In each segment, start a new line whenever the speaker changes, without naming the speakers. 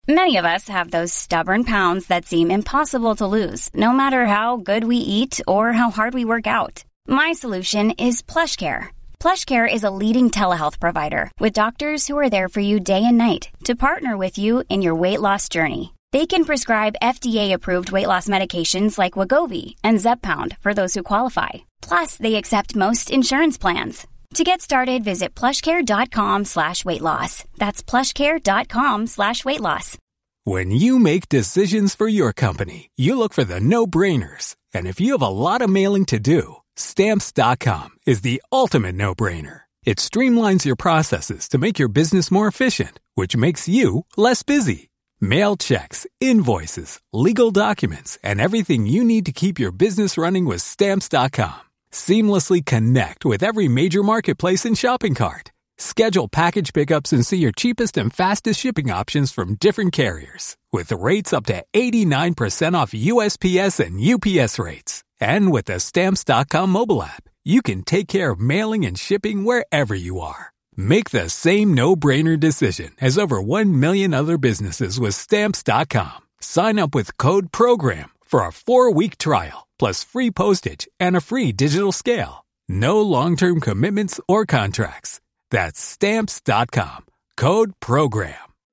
Many of us have those stubborn pounds that seem impossible to lose, no matter how good we eat or how hard we work out. My solution is PlushCare. PlushCare is a leading telehealth provider with doctors who are there for you day and night to partner with you in your weight loss journey. They can prescribe FDA-approved weight loss medications like Wegovy and Zepbound for those who qualify. Plus, they accept most insurance plans. To get started, visit plushcare.com/weightloss. That's plushcare.com/weightloss.
When you make decisions for your company, you look for the no-brainers. And if you have a lot of mailing to do, Stamps.com is the ultimate no-brainer. It streamlines your processes to make your business more efficient, which makes you less busy. Mail checks, invoices, legal documents, and everything you need to keep your business running with Stamps.com. Seamlessly connect with every major marketplace and shopping cart. Schedule package pickups and see your cheapest and fastest shipping options from different carriers, with rates up to 89% off USPS and UPS rates. And with the Stamps.com mobile app, you can take care of mailing and shipping wherever you are. Make the same no-brainer decision as over 1 million other businesses with Stamps.com. Sign up with code PROGRAM for a 4-week trial, plus free postage and a free digital scale. No long-term commitments or contracts. That's Stamps.com. Code PROGRAM.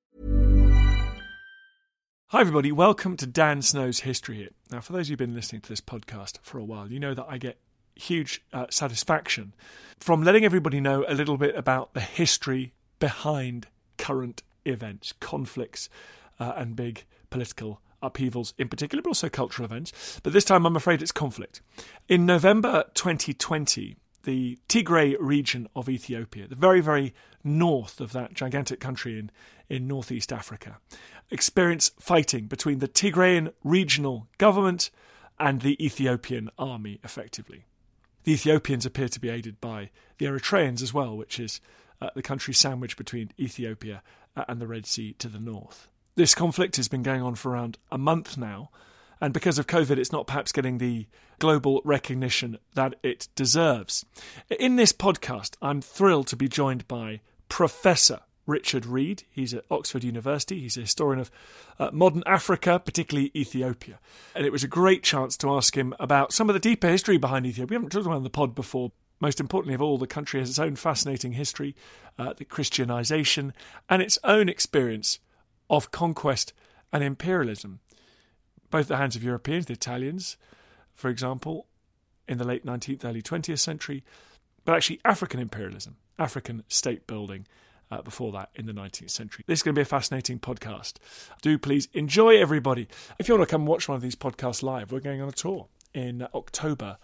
Hi everybody, welcome to Dan Snow's History Hit. Now, for those of you who've been listening to this podcast for a while, you know that I get huge satisfaction from letting everybody know a little bit about the history behind current events, conflicts, and big political upheavals in particular, but also cultural events. But this time, I'm afraid it's conflict. In November 2020, the Tigray region of Ethiopia, the very, very north of that gigantic country in northeast Africa, experienced fighting between the Tigrayan regional government and the Ethiopian army, effectively. The Ethiopians appear to be aided by the Eritreans as well, which is the country sandwiched between Ethiopia and the Red Sea to the north. This conflict has been going on for around a month now, and because of COVID, it's not perhaps getting the global recognition that it deserves. In this podcast, I'm thrilled to be joined by Professor Richard Reid. He's at Oxford University. He's a historian of modern Africa, particularly Ethiopia. And it was a great chance to ask him about some of the deeper history behind Ethiopia. We haven't talked about it on the pod before. Most importantly of all, the country has its own fascinating history, the Christianization, and its own experience of conquest and imperialism, both at the hands of Europeans, the Italians, for example, in the late 19th, early 20th century, but actually African imperialism, African state building before that in the 19th century. This is going to be a fascinating podcast. Do please enjoy, everybody. If you want to come watch one of these podcasts live, we're going on a tour in October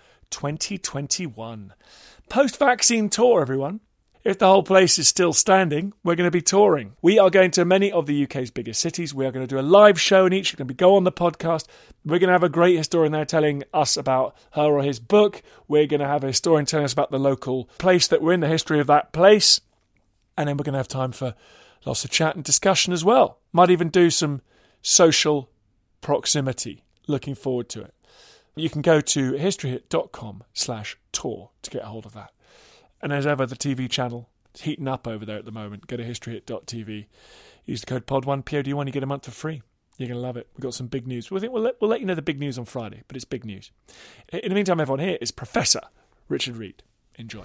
2021. Post-vaccine tour, everyone. If the whole place is still standing, we're going to be touring. We are going to many of the UK's biggest cities. We are going to do a live show in each. We're going to go on the podcast. We're going to have a great historian there telling us about her or his book. We're going to have a historian telling us about the local place that we're in, the history of that place. And then we're going to have time for lots of chat and discussion as well. Might even do some social proximity. Looking forward to it. You can go to historyhit.com/tour to get a hold of that. And as ever, the TV channel is heating up over there at the moment. Go to historyhit.tv. Use the code POD1, POD1, you get a month for free. You're going to love it. We've got some big news. We'll let you know the big news on Friday, but it's big news. In the meantime, everyone, here is Professor Richard Reid. Enjoy.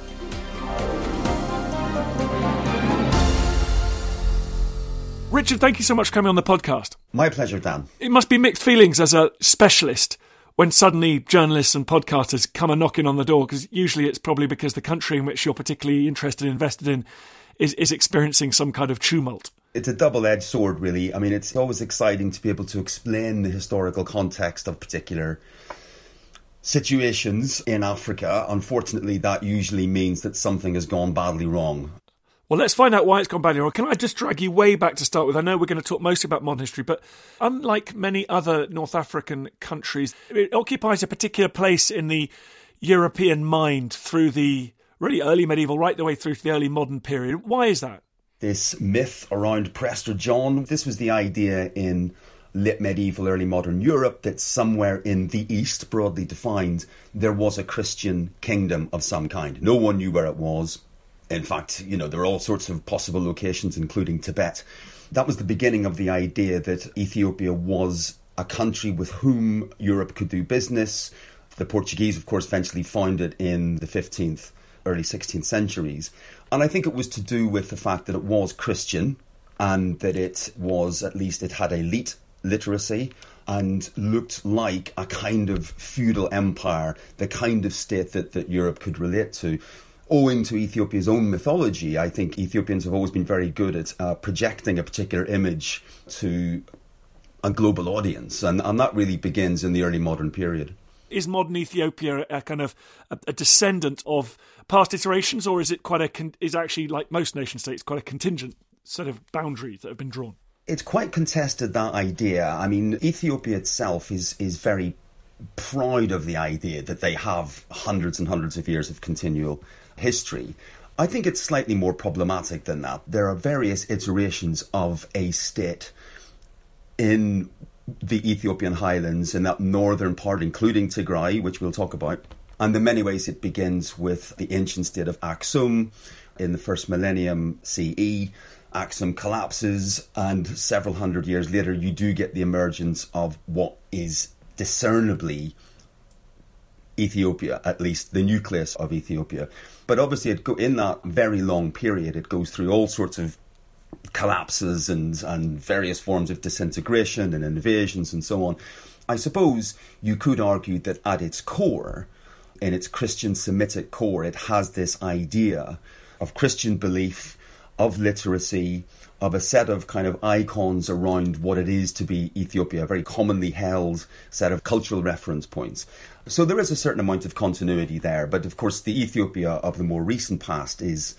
Richard, thank you so much for coming on the podcast.
My pleasure, Dan.
It must be mixed feelings as a specialist when suddenly journalists and podcasters come knocking on the door, because usually it's probably because the country in which you're particularly interested and invested in is experiencing some kind of tumult.
It's a double-edged sword, really. I mean, it's always exciting to be able to explain the historical context of particular situations in Africa. Unfortunately, that usually means that something has gone badly wrong.
Well, let's find out why it's gone badly wrong. Can I just drag you way back to start with? I know we're going to talk mostly about modern history, but unlike many other North African countries, it occupies a particular place in the European mind through the really early medieval, right the way through to the early modern period. Why is that?
This myth around Prester John, this was the idea in late medieval, early modern Europe that somewhere in the East, broadly defined, there was a Christian kingdom of some kind. No one knew where it was. In fact, there are all sorts of possible locations, including Tibet. That was the beginning of the idea that Ethiopia was a country with whom Europe could do business. The Portuguese, of course, eventually found it in the 15th, early 16th centuries. And I think it was to do with the fact that it was Christian and that it had elite literacy and looked like a kind of feudal empire, the kind of state that Europe could relate to. Owing to Ethiopia's own mythology, I think Ethiopians have always been very good at projecting a particular image to a global audience, and that really begins in the early modern period.
Is modern Ethiopia a kind of a descendant of past iterations, or is it is actually, like most nation states, quite a contingent set of boundaries that have been drawn?
It's quite contested, that idea. I mean, Ethiopia itself is very proud of the idea that they have hundreds and hundreds of years of continual history. I think it's slightly more problematic than that. There are various iterations of a state in the Ethiopian highlands, in that northern part, including Tigray, which we'll talk about. And in many ways it begins with the ancient state of Aksum in the first millennium CE. Aksum collapses, and several hundred years later you do get the emergence of what is discernibly Ethiopia, at least the nucleus of Ethiopia. But obviously in that very long period it goes through all sorts of collapses and various forms of disintegration and invasions and so on. I suppose you could argue that at its core, in its Christian Semitic core, it has this idea of Christian belief, of literacy, of a set of kind of icons around what it is to be Ethiopia, a very commonly held set of cultural reference points. So there is a certain amount of continuity there, but of course the Ethiopia of the more recent past is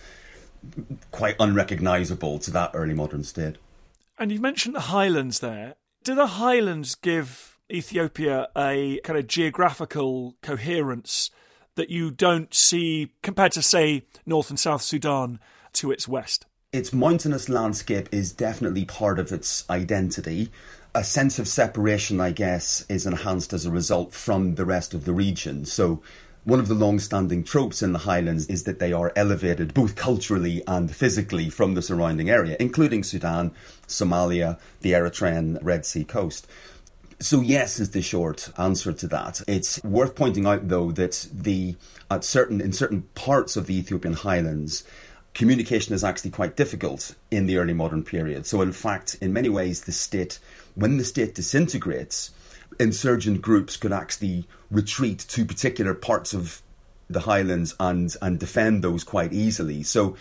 quite unrecognisable to that early modern state.
And you mentioned the highlands there. Do the highlands give Ethiopia a kind of geographical coherence that you don't see compared to, say, North and South Sudan to its west?
Its mountainous landscape is definitely part of its identity. A sense of separation, I guess, is enhanced as a result from the rest of the region. So one of the long-standing tropes in the highlands is that they are elevated both culturally and physically from the surrounding area, including Sudan, Somalia, the Eritrean Red Sea coast. So yes is the short answer to that. It's worth pointing out, though, that in certain parts of the Ethiopian highlands, communication is actually quite difficult in the early modern period. So in fact, in many ways, when the state disintegrates, insurgent groups could actually retreat to particular parts of the highlands and defend those quite easily. So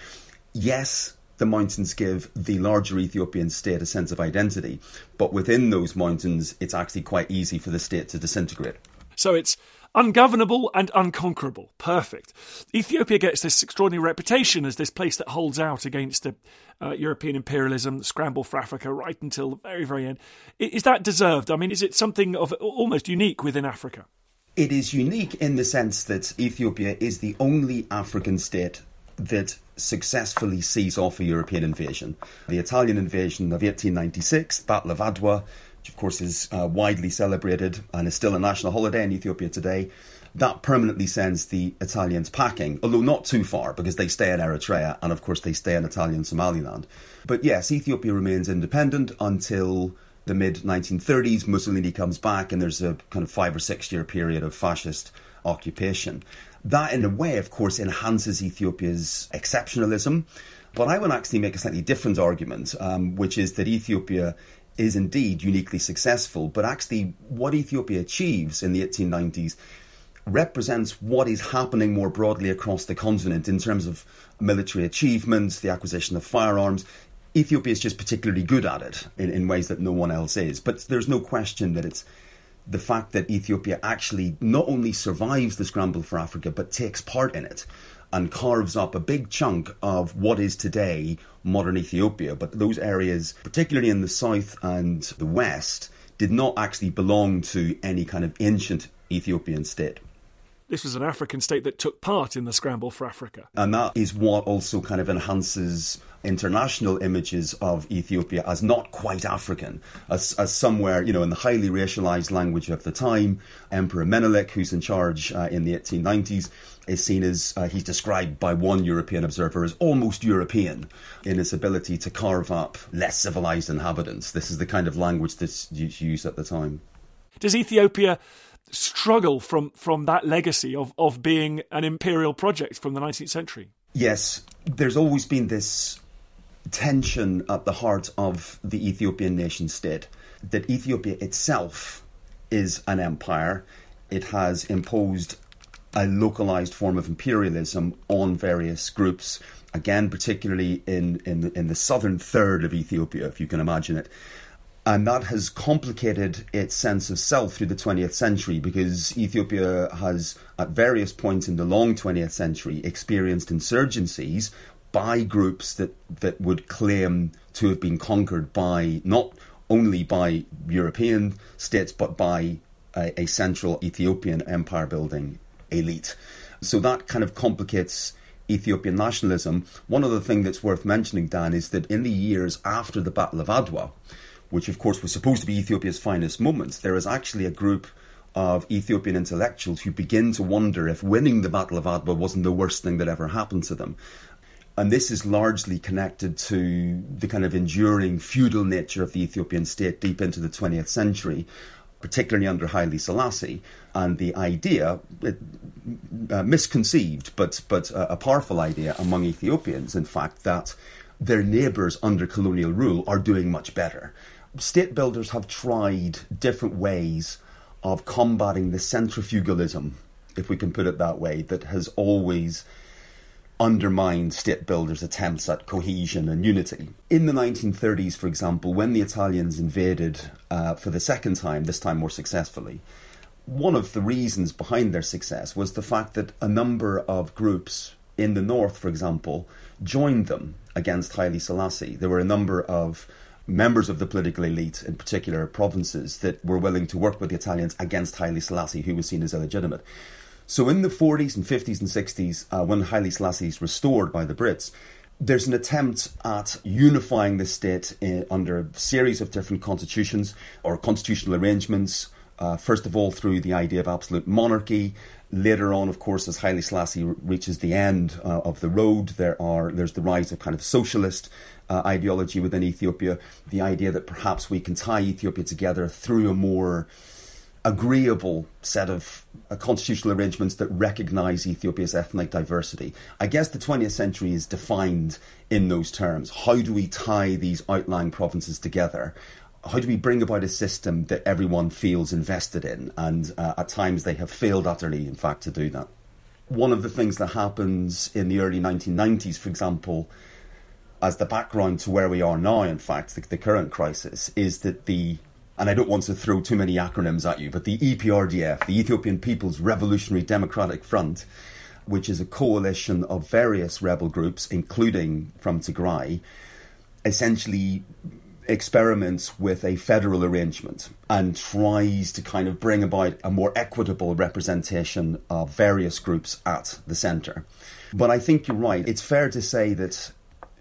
yes, the mountains give the larger Ethiopian state a sense of identity, but within those mountains, it's actually quite easy for the state to disintegrate.
So it's ungovernable and unconquerable. Perfect. Ethiopia gets this extraordinary reputation as this place that holds out against European imperialism, the scramble for Africa right until the very, very end. Is that deserved? I mean, is it something of almost unique within Africa?
It is unique in the sense that Ethiopia is the only African state that successfully sees off a European invasion. The Italian invasion of 1896, Battle of Adwa, which of course is widely celebrated and is still a national holiday in Ethiopia today, that permanently sends the Italians packing, although not too far because they stay in Eritrea and of course they stay in Italian Somaliland. But yes, Ethiopia remains independent until the mid-1930s. Mussolini comes back and there's a kind of 5 or 6 year period of fascist occupation. That in a way, of course, enhances Ethiopia's exceptionalism. But I would actually make a slightly different argument, which is that Ethiopia is indeed uniquely successful, but actually what Ethiopia achieves in the 1890s represents what is happening more broadly across the continent in terms of military achievements, the acquisition of firearms. Ethiopia is just particularly good at it in ways that no one else is. But there's no question that it's the fact that Ethiopia actually not only survives the scramble for Africa, but takes part in it and carves up a big chunk of what is today modern Ethiopia. But those areas, particularly in the south and the west, did not actually belong to any kind of ancient Ethiopian state.
this was an African state that took part in the scramble for Africa.
And that is what also kind of enhances international images of Ethiopia as not quite African, as somewhere, in the highly racialized language of the time. Emperor Menelik, who's in charge in the 1890s, is seen as, he's described by one European observer as almost European in his ability to carve up less civilized inhabitants. This is the kind of language that's used at the time.
Does Ethiopia struggle from that legacy of being an imperial project from the 19th century?
Yes, there's always been this tension at the heart of the Ethiopian nation state, that Ethiopia itself is an empire. It has imposed a localized form of imperialism on various groups, again, particularly in the southern third of Ethiopia, if you can imagine it. And that has complicated its sense of self through the 20th century, because Ethiopia has, at various points in the long 20th century, experienced insurgencies by groups that would claim to have been conquered by not only by European states, but by a central Ethiopian empire-building elite. So that kind of complicates Ethiopian nationalism. One other thing that's worth mentioning, Dan, is that in the years after the Battle of Adwa, which of course was supposed to be Ethiopia's finest moments, there is actually a group of Ethiopian intellectuals who begin to wonder if winning the Battle of Adwa wasn't the worst thing that ever happened to them. And this is largely connected to the kind of enduring feudal nature of the Ethiopian state deep into the 20th century, particularly under Haile Selassie, and the idea, misconceived, but a powerful idea among Ethiopians, in fact, that their neighbours under colonial rule are doing much better. State builders have tried different ways of combating the centrifugalism, if we can put it that way, that has always undermined state builders' attempts at cohesion and unity. In the 1930s, for example, when the Italians invaded for the second time, this time more successfully, one of the reasons behind their success was the fact that a number of groups in the north, for example, joined them against Haile Selassie. There were a number of members of the political elite, in particular provinces, that were willing to work with the Italians against Haile Selassie, who was seen as illegitimate. So in the 40s and 50s and 60s, when Haile Selassie is restored by the Brits, there's an attempt at unifying the state under a series of different constitutions or constitutional arrangements, first of all through the idea of absolute monarchy. Later on, of course, as Haile Selassie reaches the end of the road, there's the rise of kind of socialist ideology within Ethiopia, the idea that perhaps we can tie Ethiopia together through a more agreeable set of constitutional arrangements that recognise Ethiopia's ethnic diversity. I guess the 20th century is defined in those terms. How do we tie these outlying provinces together? How do we bring about a system that everyone feels invested in? And at times they have failed utterly, in fact, to do that. One of the things that happens in the early 1990s, for example, as the background to where we are now, in fact, the current crisis, is that and I don't want to throw too many acronyms at you, but the EPRDF, the Ethiopian People's Revolutionary Democratic Front, which is a coalition of various rebel groups, including from Tigray, essentially experiments with a federal arrangement and tries to kind of bring about a more equitable representation of various groups at the centre. But I think you're right. It's fair to say that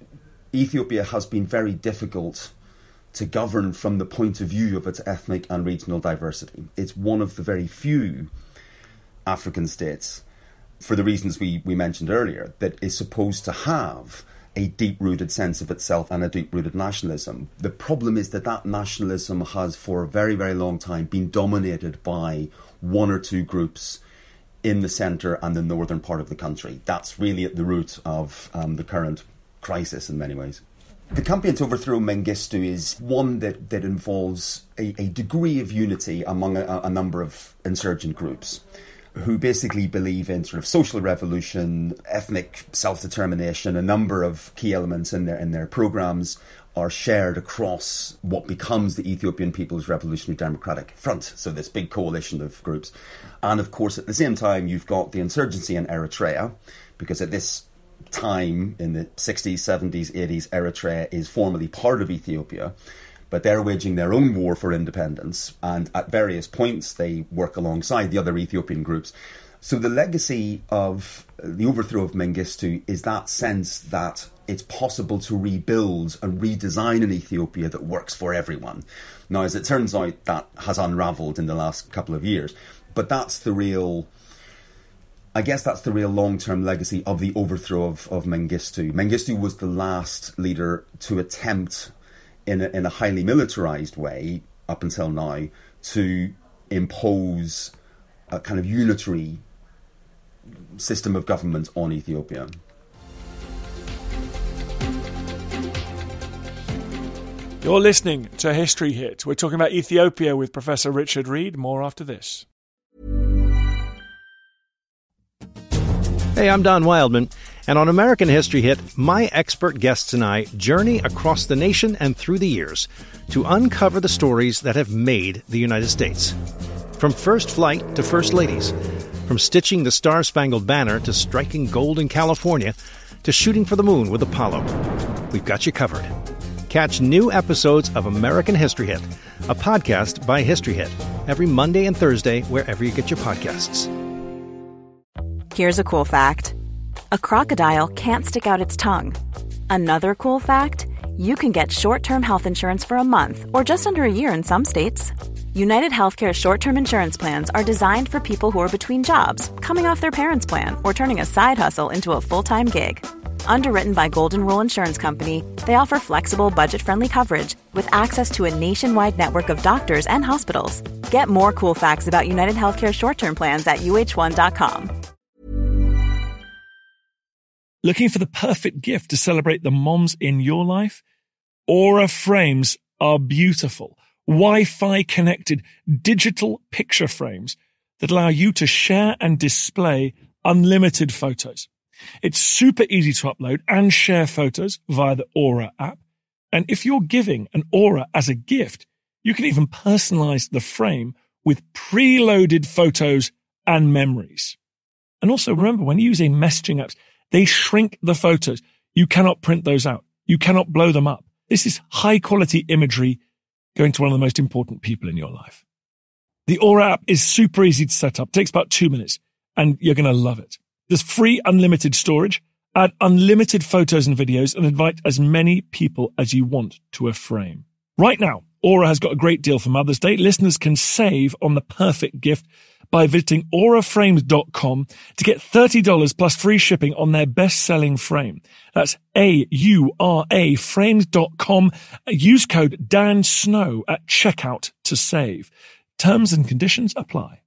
Ethiopia has been very difficult to govern from the point of view of its ethnic and regional diversity. It's one of the very few African states, for the reasons we mentioned earlier, that is supposed to have a deep-rooted sense of itself and a deep-rooted nationalism. The problem is that nationalism has for a very, very long time been dominated by one or two groups in the centre and the northern part of the country. That's really at the root of the current crisis in many ways. The campaign to overthrow Mengistu is one that involves a degree of unity among a number of insurgent groups who basically believe in sort of social revolution, ethnic self-determination. A number of key elements in their programmes are shared across what becomes the Ethiopian People's Revolutionary Democratic Front, so this big coalition of groups. And of course, at the same time, you've got the insurgency in Eritrea, because at this time in the 60s, 70s, 80s, Eritrea is formally part of Ethiopia, but they're waging their own war for independence, and at various points they work alongside the other Ethiopian groups. So the legacy of the overthrow of Mengistu is that sense that it's possible to rebuild and redesign an Ethiopia that works for everyone. Now, as it turns out, that has unravelled in the last couple of years. But that's the real long-term legacy of the overthrow of Mengistu. Mengistu was the last leader to attempt, in a highly militarised way, up until now, to impose a kind of unitary system of government on Ethiopia.
You're listening to History Hit. We're talking about Ethiopia with Professor Richard Reid. More after this.
Hey, I'm Don Wildman, and on American History Hit, my expert guests and I journey across the nation and through the years to uncover the stories that have made the United States. From first flight to first ladies, from stitching the Star-Spangled Banner to striking gold in California to shooting for the moon with Apollo, we've got you covered. Catch new episodes of American History Hit, a podcast by History Hit, every Monday and Thursday wherever you get your podcasts.
Here's a cool fact. A crocodile can't stick out its tongue. Another cool fact, you can get short-term health insurance for a month or just under a year in some states. United Healthcare short-term insurance plans are designed for people who are between jobs, coming off their parents' plan, or turning a side hustle into a full-time gig. Underwritten by Golden Rule Insurance Company, they offer flexible, budget-friendly coverage with access to a nationwide network of doctors and hospitals. Get more cool facts about United Healthcare short-term plans at uh1.com.
Looking for the perfect gift to celebrate the moms in your life? Aura frames are beautiful, Wi-Fi connected digital picture frames that allow you to share and display unlimited photos. It's super easy to upload and share photos via the Aura app. And if you're giving an Aura as a gift, you can even personalize the frame with preloaded photos and memories. And also remember, when you're using messaging apps, they shrink the photos. You cannot print those out. You cannot blow them up. This is high quality imagery going to one of the most important people in your life. The Aura app is super easy to set up. It takes about 2 minutes and you're going to love it. There's free unlimited storage, add unlimited photos and videos, and invite as many people as you want to a frame. Right now, Aura has got a great deal for Mother's Day. Listeners can save on the perfect gift by visiting auraframes.com to get $30 plus free shipping on their best-selling frame. That's AURA frames.com. Use code Dan Snow at checkout to save. Terms and conditions apply.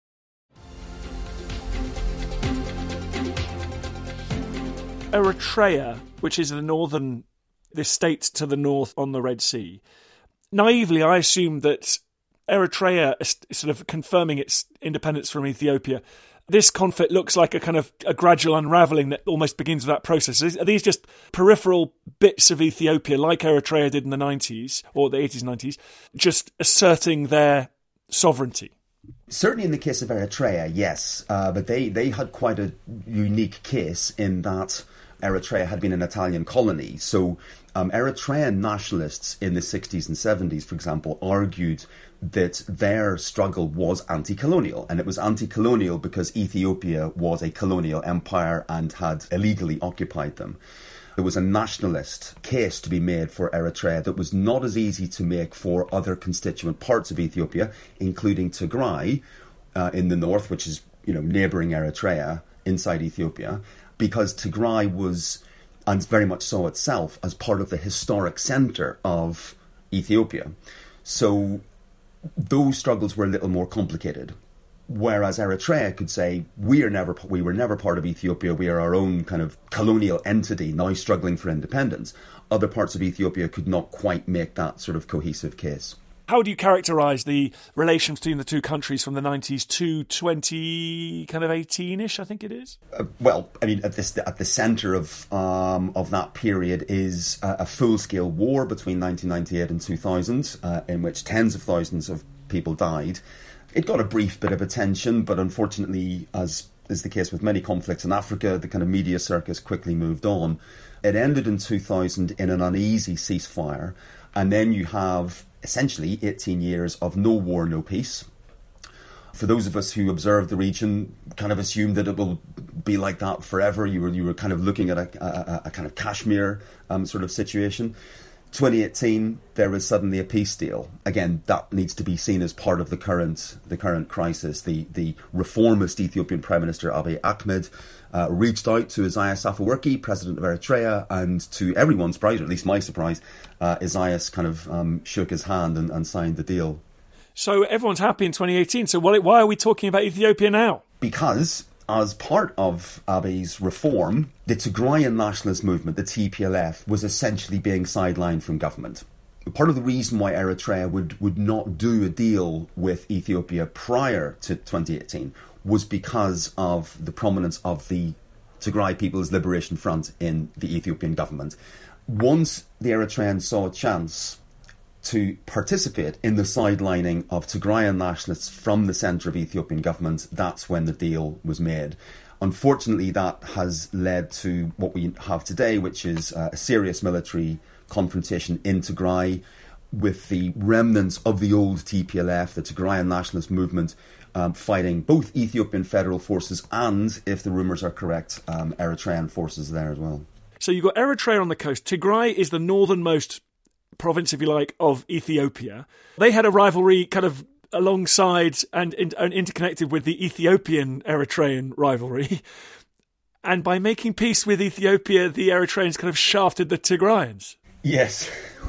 Eritrea, which is the state to the north on the Red Sea. Naively, I assumed that Eritrea is sort of confirming its independence from Ethiopia. This conflict looks like a kind of a gradual unravelling that almost begins with that process. Are these just peripheral bits of Ethiopia, like Eritrea did in the 90s, or the 80s, 90s, just asserting their sovereignty?
Certainly in the case of Eritrea, yes. But they had quite a unique case in that Eritrea had been an Italian colony. So Eritrean nationalists in the 60s and 70s, for example, argued that their struggle was anti-colonial. And it was anti-colonial because Ethiopia was a colonial empire and had illegally occupied them. There was a nationalist case to be made for Eritrea that was not as easy to make for other constituent parts of Ethiopia, including Tigray in the north, which is, neighbouring Eritrea inside Ethiopia, because Tigray was, and very much saw itself as part of the historic centre of Ethiopia. So those struggles were a little more complicated. Whereas Eritrea could say, we were never part of Ethiopia, we are our own kind of colonial entity now struggling for independence. Other parts of Ethiopia could not quite make that sort of cohesive case.
How do you characterise the relations between the two countries from the 90s to 2018-ish, I think it is? At
the centre of that period is a full-scale war between 1998 and 2000, in which tens of thousands of people died. It got a brief bit of attention, but unfortunately, as is the case with many conflicts in Africa, the kind of media circus quickly moved on. It ended in 2000 in an uneasy ceasefire, and then you have essentially 18 years of no war, no peace. For those of us who observe the region, kind of assumed that it will be like that forever. You were kind of looking at a kind of Kashmir sort of situation. 2018, there was suddenly a peace deal. Again, that needs to be seen as part of the current crisis. The reformist Ethiopian Prime Minister Abiy Ahmed reached out to Isaias Afwerki, president of Eritrea, and to everyone's surprise, or at least my surprise, Isaias kind of shook his hand and signed the deal.
So everyone's happy in 2018. So why are we talking about Ethiopia now?
Because as part of Abiy's reform, the Tigrayan nationalist movement, the TPLF, was essentially being sidelined from government. Part of the reason why Eritrea would not do a deal with Ethiopia prior to 2018 was because of the prominence of the Tigray People's Liberation Front in the Ethiopian government. Once the Eritreans saw a chance to participate in the sidelining of Tigrayan nationalists from the centre of Ethiopian government, that's when the deal was made. Unfortunately, that has led to what we have today, which is a serious military confrontation in Tigray with the remnants of the old TPLF, the Tigrayan nationalist movement, fighting both Ethiopian federal forces and, if the rumours are correct, Eritrean forces there as well.
So you've got Eritrea on the coast. Tigray is the northernmost province, if you like, of Ethiopia. They had a rivalry kind of alongside and interconnected with the Ethiopian-Eritrean rivalry. And by making peace with Ethiopia, the Eritreans kind of shafted the Tigrayans.
Yes.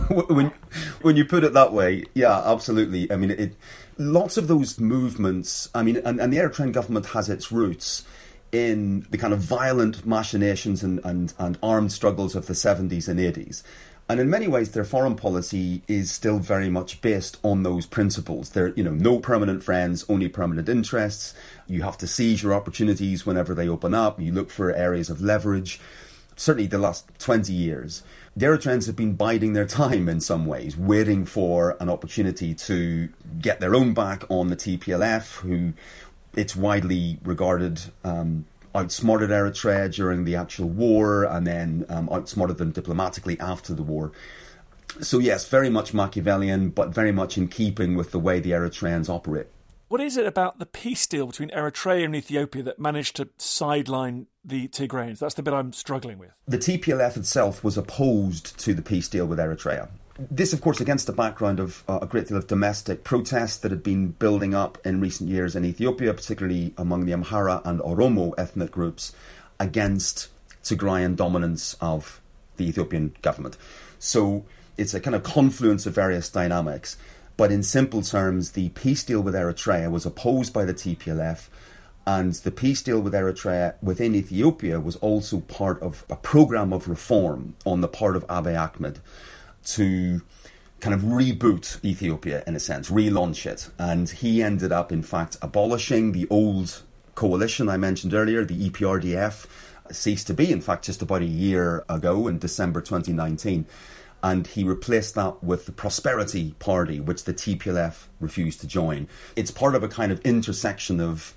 When you put it that way, yeah, absolutely. I mean, lots of those movements, I mean, and the Eritrean government has its roots in the kind of violent machinations and armed struggles of the 70s and 80s. And in many ways, their foreign policy is still very much based on those principles. They're, no permanent friends, only permanent interests. You have to seize your opportunities whenever they open up. You look for areas of leverage. Certainly the last 20 years, the Eritreans have been biding their time in some ways, waiting for an opportunity to get their own back on the TPLF, who it's widely regarded outsmarted Eritrea during the actual war and then outsmarted them diplomatically after the war. So yes, very much Machiavellian, but very much in keeping with the way the Eritreans operate.
What is it about the peace deal between Eritrea and Ethiopia that managed to sideline the Tigrayans? That's the bit I'm struggling with.
The TPLF itself was opposed to the peace deal with Eritrea. This, of course, against the background of a great deal of domestic protests that had been building up in recent years in Ethiopia, particularly among the Amhara and Oromo ethnic groups, against Tigrayan dominance of the Ethiopian government. So it's a kind of confluence of various dynamics. But in simple terms, the peace deal with Eritrea was opposed by the TPLF, and the peace deal with Eritrea within Ethiopia was also part of a programme of reform on the part of Abiy Ahmed to kind of reboot Ethiopia, in a sense, relaunch it. And he ended up, in fact, abolishing the old coalition I mentioned earlier, the EPRDF, ceased to be, in fact, just about a year ago in December 2019. And he replaced that with the Prosperity Party, which the TPLF refused to join. It's part of a kind of intersection of,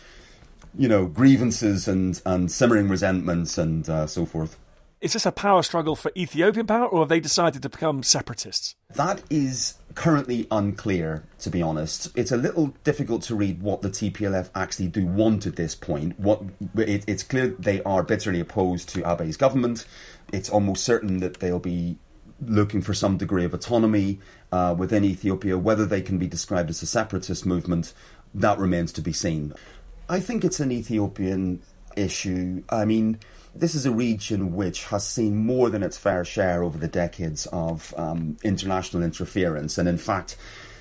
grievances and simmering resentments and so forth.
Is this a power struggle for Ethiopian power, or have they decided to become separatists?
That is currently unclear, to be honest. It's a little difficult to read what the TPLF actually do want at this point. It's clear they are bitterly opposed to Abiy's government. It's almost certain that they'll be looking for some degree of autonomy within Ethiopia. Whether they can be described as a separatist movement, that remains to be seen. I think it's an Ethiopian issue. I mean, this is a region which has seen more than its fair share over the decades of international interference. And in fact,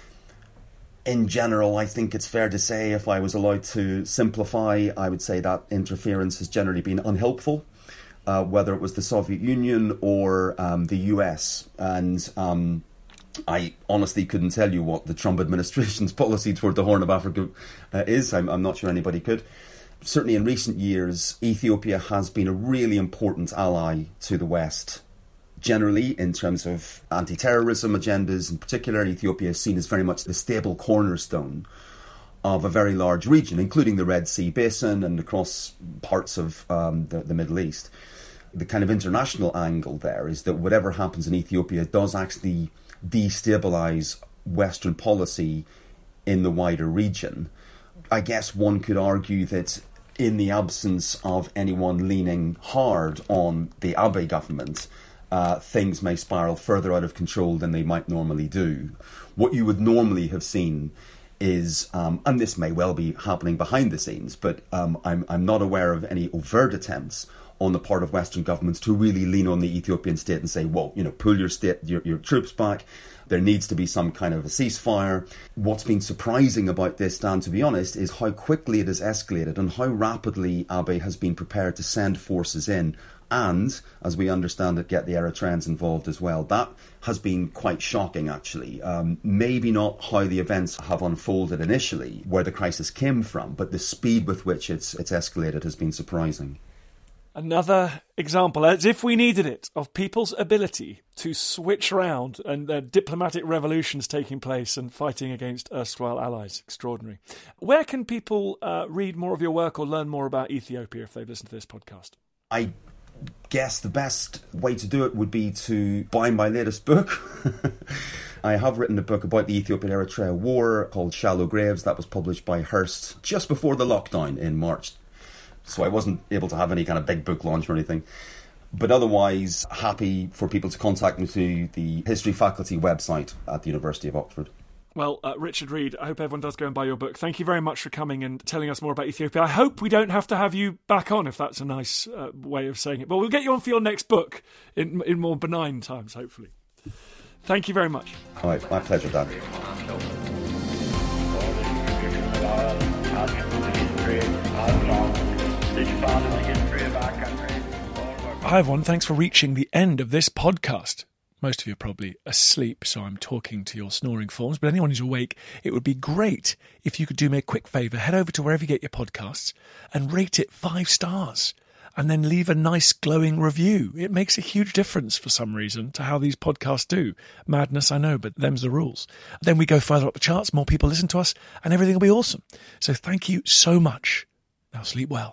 in general, I think it's fair to say, if I was allowed to simplify, I would say that interference has generally been unhelpful, whether it was the Soviet Union or the US. And I honestly couldn't tell you what the Trump administration's policy toward the Horn of Africa is. I'm not sure anybody could. Certainly in recent years, Ethiopia has been a really important ally to the West. Generally, in terms of anti-terrorism agendas in particular, Ethiopia is seen as very much the stable cornerstone of a very large region, including the Red Sea Basin and across parts of the Middle East. The kind of international angle there is that whatever happens in Ethiopia does actually destabilise Western policy in the wider region. I guess one could argue that in the absence of anyone leaning hard on the Abe government, things may spiral further out of control than they might normally do. What you would normally have seen is, and this may well be happening behind the scenes, but I'm not aware of any overt attempts on the part of Western governments to really lean on the Ethiopian state and say, well, pull your troops back. There needs to be some kind of a ceasefire. What's been surprising about this, Dan, to be honest, is how quickly it has escalated and how rapidly Abe has been prepared to send forces in and, as we understand it, get the Eritreans involved as well. That has been quite shocking, actually. Maybe not how the events have unfolded initially, where the crisis came from, but the speed with which it's escalated has been surprising.
Another example, as if we needed it, of people's ability to switch around and diplomatic revolutions taking place and fighting against erstwhile allies. Extraordinary. Where can people read more of your work or learn more about Ethiopia if they've listened to this podcast?
I guess the best way to do it would be to buy my latest book. I have written a book about the Ethiopian-Eritrea War called Shallow Graves. That was published by Hearst just before the lockdown in March. So I wasn't able to have any kind of big book launch or anything. But otherwise, happy for people to contact me through the history faculty website at the University of Oxford.
Well, Richard Reid, I hope everyone does go and buy your book. Thank you very much for coming and telling us more about Ethiopia. I hope we don't have to have you back on, if that's a nice way of saying it. But we'll get you on for your next book in more benign times, hopefully. Thank you very much.
All right, my pleasure, Dan.
Hi everyone, thanks for reaching the end of this podcast. Most of you are probably asleep, so I'm talking to your snoring forms, but anyone who's awake, it would be great if you could do me a quick favour. Head over to wherever you get your podcasts and rate it 5 stars and then leave a nice glowing review. It makes a huge difference for some reason to how these podcasts do. Madness, I know, but them's the rules. Then we go further up the charts, more people listen to us, and everything will be awesome. So thank you so much. Now sleep well.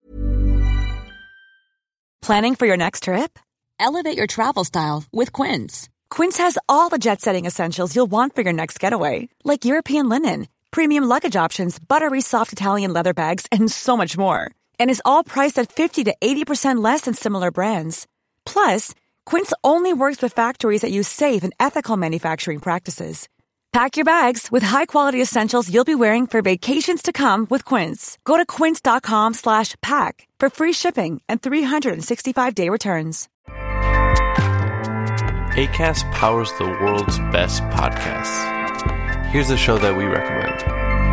Planning for your next trip? Elevate your travel style with Quince. Quince has all the jet-setting essentials you'll want for your next getaway, like European linen, premium luggage options, buttery soft Italian leather bags, and so much more. And is all priced at 50 to 80% less than similar brands. Plus, Quince only works with factories that use safe and ethical manufacturing practices. Pack your bags with high-quality essentials you'll be wearing for vacations to come with Quince. Go to quince.com/pack for free shipping and 365-day returns.
Acast powers the world's best podcasts. Here's a show that we recommend.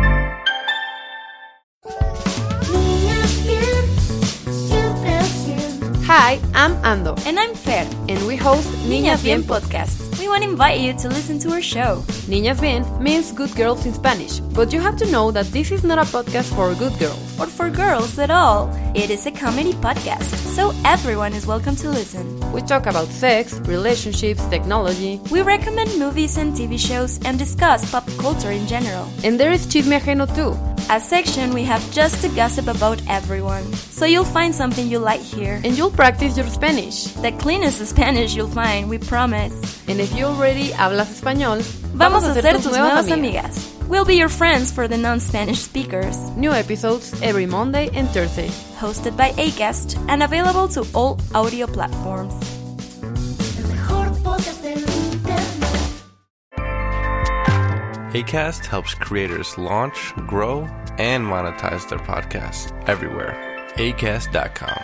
Hi, I'm Ando.
And I'm Fer.
And we host Niñas Bien podcast.
We want to invite you to listen to our show.
Niñas Bien means good girls in Spanish, but you have to know that this is not a podcast for good girls.
Or for girls at all. It is a comedy podcast, so everyone is welcome to listen.
We talk about sex, relationships, technology.
We recommend movies and TV shows and discuss pop culture in general.
And there is Chisme Ajeno too.
A section we have just to gossip about everyone. So you'll find something you like here.
And you'll practice your Spanish.
The cleanest Spanish you'll find, we promise.
And if you already hablas español,
vamos a ser tus nuevas amigas. We'll be your friends for the non-Spanish speakers.
New episodes every Monday and Thursday.
Hosted by Acast and available to all audio platforms.
Acast helps creators launch, grow, and monetize their podcasts everywhere. Acast.com.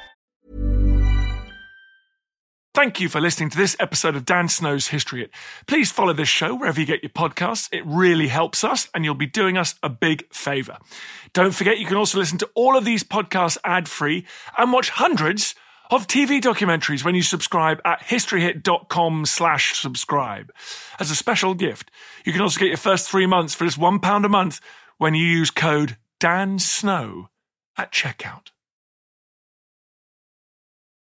Thank you for listening to this episode of Dan Snow's History Hit. Please follow this show wherever you get your podcasts. It really helps us, and you'll be doing us a big favour. Don't forget, you can also listen to all of these podcasts ad-free and watch hundreds of TV documentaries when you subscribe at historyhit.com/subscribe. As a special gift, you can also get your first 3 months for just £1 a month when you use code DANSNOW at checkout.